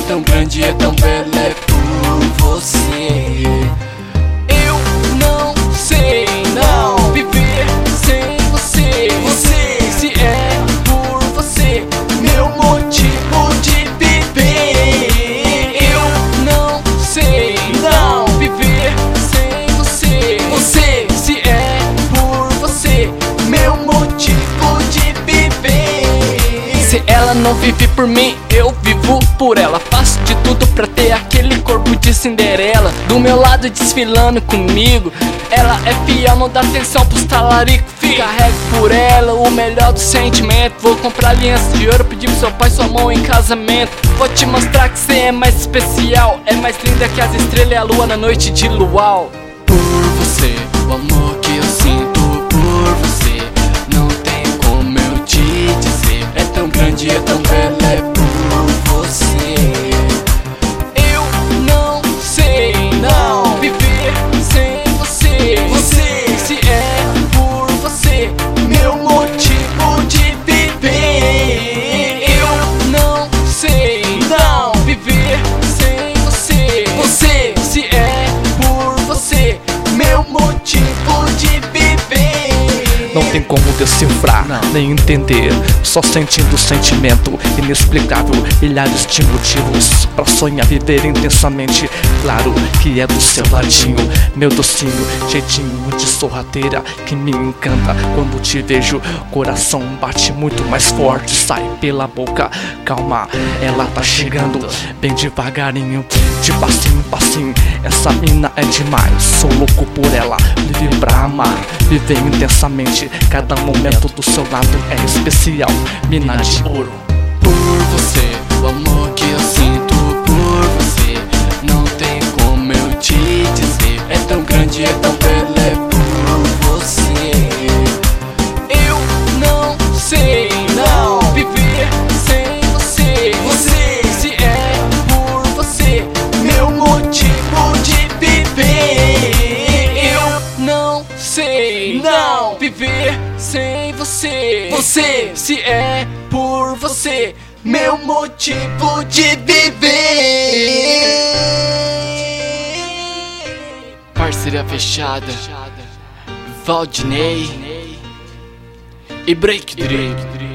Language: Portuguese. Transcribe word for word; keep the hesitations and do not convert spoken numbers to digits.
tão grande, é tão bela, é por você. Eu não sei não viver sem você. Você, se é por você, meu motivo de viver. Eu não sei não viver sem você. Você, se é por você, meu motivo de viver. Se ela não vive por mim, eu vivo por ela. Faço de tudo pra ter aquele corpo de Cinderela do meu lado desfilando comigo. Ela é fiel, não dá atenção pros talaricos. Carrego por ela o melhor do sentimento. Vou comprar aliança de ouro, pedir pro seu pai sua mão em casamento. Vou te mostrar que cê é mais especial, é mais linda que as estrelas e a lua na noite de luau. Por você, o amor que eu sinto por você, não tem como eu te dizer. É tão grande, é tão bela, é por você. Eu não sei não viver sem você. Você, se é por você, meu motivo de viver. Eu não sei não viver sem você. Você, se é por você, meu motivo de viver. Não tem como decifrar, não, nem entender, só sentindo o sentimento inexplicável, milhares de motivos pra sonhar, viver intensamente. Claro que é do seu ladinho, meu docinho, jeitinho de sorrateira que me encanta. Quando te vejo, coração bate muito mais forte, sai pela boca. Calma, ela tá chegando, bem devagarinho, de passinho em passinho. Essa mina é demais, sou louco por ela, vive pra amar, viver intensamente. Cada momento do seu lado é especial, mina de ouro. Por você, o amor que eu sinto por você, não tem como eu te dizer. É tão grande, é tão bela, é por você. Eu não sei não viver sem você. Você, se é por você, meu motivo de viver. Eu não sei não viver sem você. Você, se é por você, meu motivo de viver. Parceria fechada, Valdinei e Break Drake.